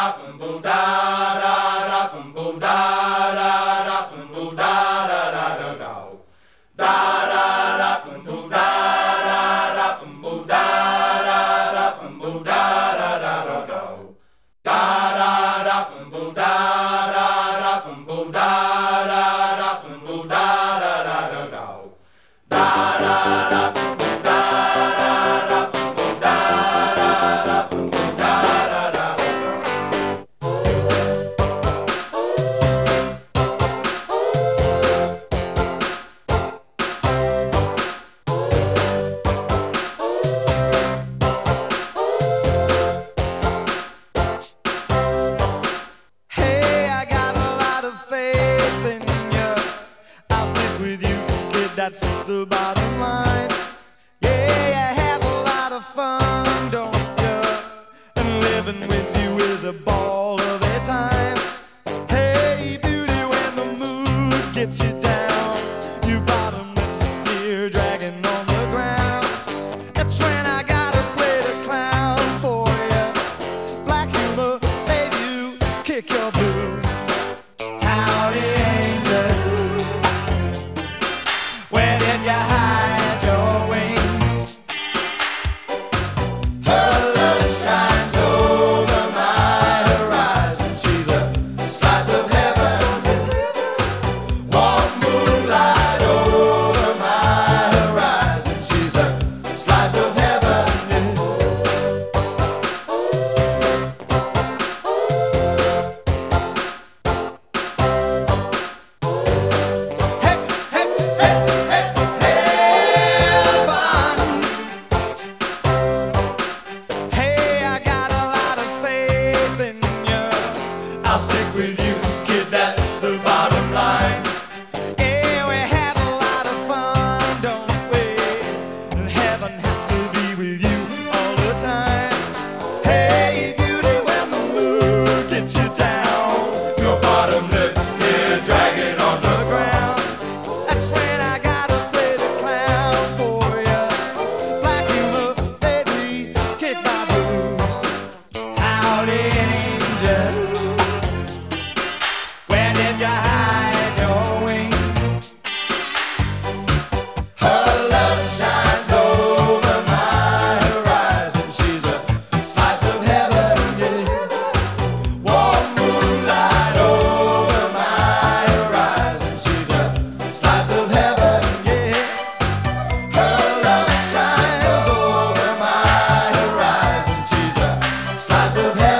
That's the bottom line. Yeah, you have a lot of fun, don't you? And living with you is a ball of a time. Hey, beauty, when the mood gets you down, you bottom lips here dragging on the ground. That's when I gotta play the clown for you. Black humor, baby, you kick your blues. Howdy, angel. Where did you hide your wings? Her love shines over my horizon. She's a slice of heaven. Warm moonlight over my horizon. She's a slice of heaven. I'll stick with you, kid, that's the bottom line. Yeah, we have a lot of fun, don't we? And heaven has to be with you all the time. Hey, beauty, when the mood gets you down, your bottomless here dragging on the ground. That's when I gotta play the clown for you. Black humor, baby, kick my blues. Howdy, angel. Where did you hide your wings? Her love shines over my horizon. She's a slice of heaven, yeah. Warm moonlight over my horizon. She's a slice of heaven, yeah. Her love shines over my horizon. She's a slice of heaven.